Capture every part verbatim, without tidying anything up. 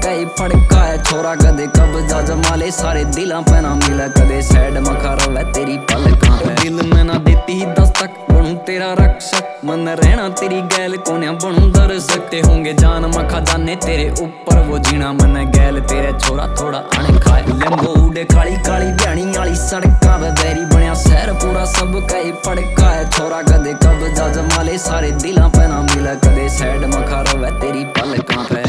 कई फड़का है छोरा कदे कब्जा जमा ले सारे दिलां पे ना मिले कदे सैड मखा रवे तेरी पलकां पे दिल में ना देती दस्तक बनूं तेरा रक्षक मन रहना तेरी गैल कोन्या बनूं दर्शक ते होंगे जान मखा जाने तेरे ऊपर वो जीना मन गैल तेरे छोरा थोड़ा अण खाए लंबो उड़े काली काली ब्याणी वाली सड़का वे बैरी बनया शहर पूरा सब कई फड़का है छोरा कदे कब्जा जमा ले सारे दिलां पे ना मिले कदे सैड मखा रवे तेरी पलकां पे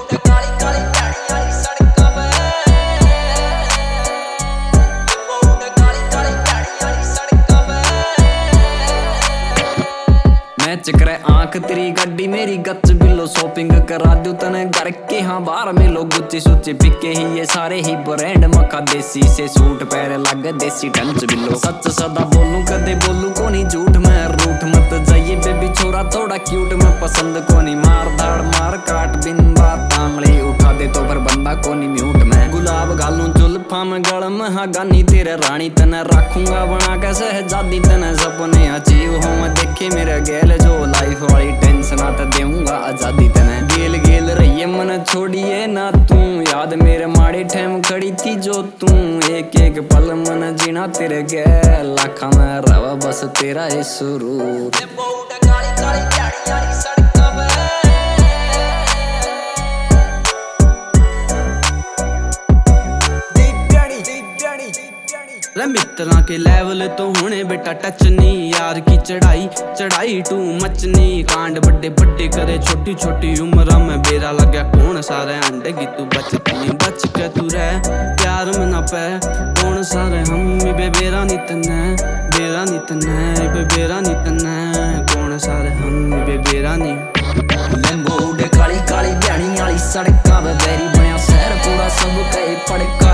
चक्रे आंख तेरी गड्डी मेरी गच बिलो शॉपिंग करा दूं तने घर के हाँ बाहर मिलो गुच्ची सुच्ची पिके ही ये सारे ही ब्रांड मखा देसी से सूट पैर लग देसी टंच बिलो सच सदा बोलूं कदे बोलूं को नहीं झूठ मैं रूठ मत जाइए बेबी छोरा थोड़ा क्यूट मैं पसंद को नहीं मार धाड़ मार काट बिन बात तांगले उठा दे तो फिर बंदा को नहीं म्यूट मैं गुलाब घालूं जुल्फा में गल महागानी तेरे रानी तने रखूंगा बना के शहजादी तने सपने अचीव हो मैं देखे मेरे गैल जो लाइफ वाली टेंशन आता देऊंगा आजादी तने गेल गेल रहिए मन छोड़िए ना तू याद मेरे माड़े ठैम खड़ी थी जो तू एक एक पल मन जीना तेरे गैल लाखा में रवा बस तेरा ये सुरूर मित्रा के लेवल तो होने बेटा टच नहीं यार की चढ़ाई चढ़ाई टू मचनी कांड बड़े बड़े करे छोटी छोटी उम्र में बेरा लगा कौन सारे अंडे की तू बचती बच के तू रह प्यार में ना पे कौन सारे हम बे बेरा नहीं तने बेरा नहीं तने बे बेरा नहीं तने कौन सारे हम बे बेरा नहीं लंबो उड़े काली काली ब्याणी वाली सड़का वे बैरी बनया शहर पूरा सब कई फड़का